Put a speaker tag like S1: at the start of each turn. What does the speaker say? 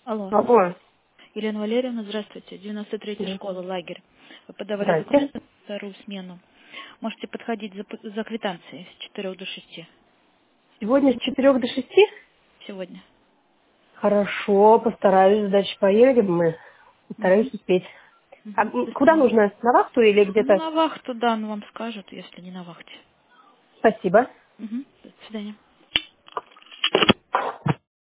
S1: Алло.
S2: Алло.
S1: Елена Валерьевна, здравствуйте. 93-я
S2: Да.
S1: школа, лагерь. Вы подавали
S2: Здрасте.
S1: документы на вторую смену. Можете подходить за квитанцией с 4 до 6
S2: Сегодня с 4 до 6?
S1: сегодня.
S2: Хорошо, постараюсь. Дальше поедем мы. Постараюсь успеть. А
S1: До
S2: куда
S1: свидания.
S2: нужно? На вахту или
S1: Ну,
S2: где-то?
S1: на вахту, да, ну вам скажут, если не на вахте.
S2: Спасибо.
S1: До свидания.